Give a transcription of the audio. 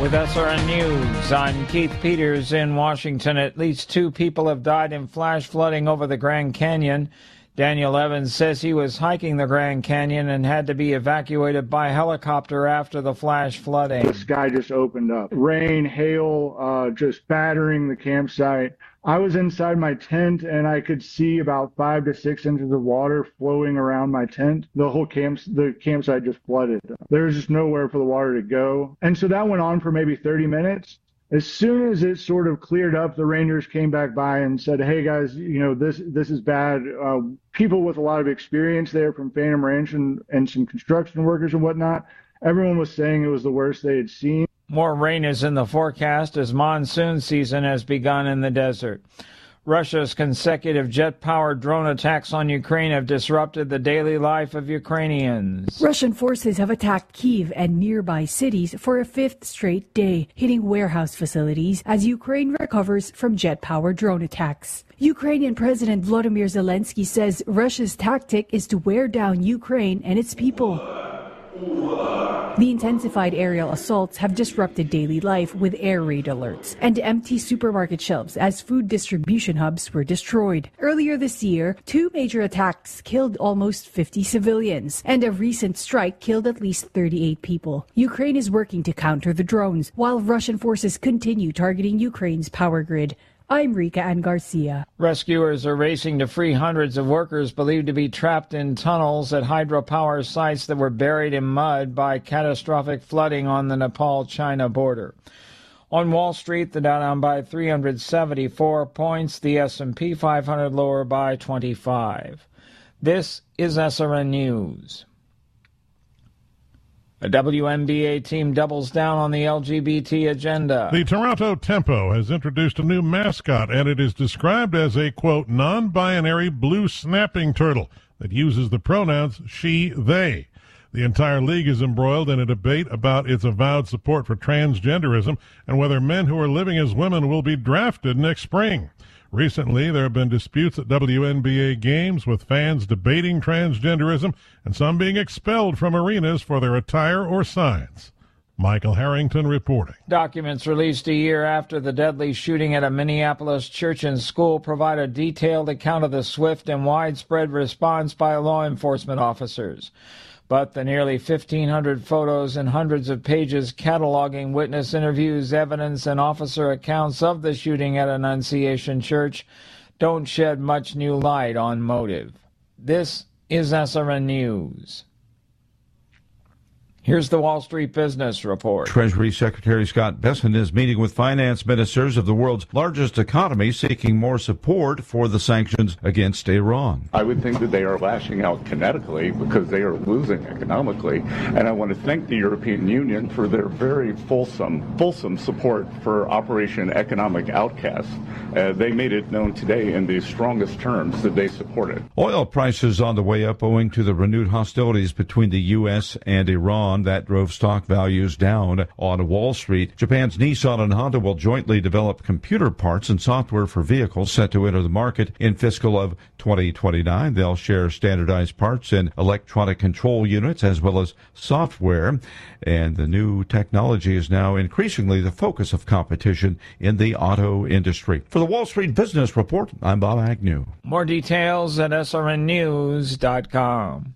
With SRN News, I'm Keith Peters in Washington. At least 2 people have died in flash flooding over the Grand Canyon. Daniel Evans says he was hiking the Grand Canyon and had to be evacuated by helicopter after the flash flooding. The sky just opened up. Rain, hail, just battering the campsite. I was inside my tent and I could see about 5 to 6 inches of water flowing around my tent. The campsite just flooded. There was just nowhere for the water to go. And so that went on for maybe 30 minutes. As soon as it sort of cleared up, the Rangers came back by and said, hey guys, this is bad. People with a lot of experience there from Phantom Ranch and some construction workers and whatnot, everyone was saying it was the worst they had seen. More rain is in the forecast as monsoon season has begun in the desert. Russia's consecutive jet-powered drone attacks on Ukraine have disrupted the daily life of Ukrainians. Russian forces have attacked Kyiv and nearby cities for a 5th straight day, hitting warehouse facilities as Ukraine recovers from jet-powered drone attacks. Ukrainian President Volodymyr Zelensky says Russia's tactic is to wear down Ukraine and its people. The intensified aerial assaults have disrupted daily life with air raid alerts and empty supermarket shelves as food distribution hubs were destroyed. Earlier this year, 2 major attacks killed almost 50 civilians, and a recent strike killed at least 38 people. Ukraine is working to counter the drones, while Russian forces continue targeting Ukraine's power grid. I'm Rika Ann Garcia. Rescuers are racing to free hundreds of workers believed to be trapped in tunnels at hydropower sites that were buried in mud by catastrophic flooding on the Nepal-China border. On Wall Street, the Dow down by 374 points, the S&P 500 lower by 25. This is SRN News. A WNBA team doubles down on the LGBT agenda. The Toronto Tempo has introduced a new mascot, and it is described as a, quote, non-binary blue snapping turtle that uses the pronouns she, they. The entire league is embroiled in a debate about its avowed support for transgenderism and whether men who are living as women will be drafted next spring. Recently, there have been disputes at WNBA games with fans debating transgenderism and some being expelled from arenas for their attire or signs. Michael Harrington reporting. Documents released a year after the deadly shooting at a Minneapolis church and school provide a detailed account of the swift and widespread response by law enforcement officers. But the nearly 1,500 photos and hundreds of pages cataloging witness interviews, evidence, and officer accounts of the shooting at Annunciation Church don't shed much new light on motive. This is SRN News. Here's the Wall Street Business Report. Treasury Secretary Scott Bessent is meeting with finance ministers of the world's largest economy, seeking more support for the sanctions against Iran. I would think that they are lashing out kinetically because they are losing economically. And I want to thank the European Union for their very fulsome support for Operation Economic Outcast. They made it known today in the strongest terms that they support it. Oil prices on the way up owing to the renewed hostilities between the U.S. and Iran. That drove stock values down on Wall Street. Japan's Nissan and Honda will jointly develop computer parts and software for vehicles set to enter the market in fiscal of 2029. They'll share standardized parts and electronic control units as well as software. And the new technology is now increasingly the focus of competition in the auto industry. For the Wall Street Business Report, I'm Bob Agnew. More details at srnnews.com.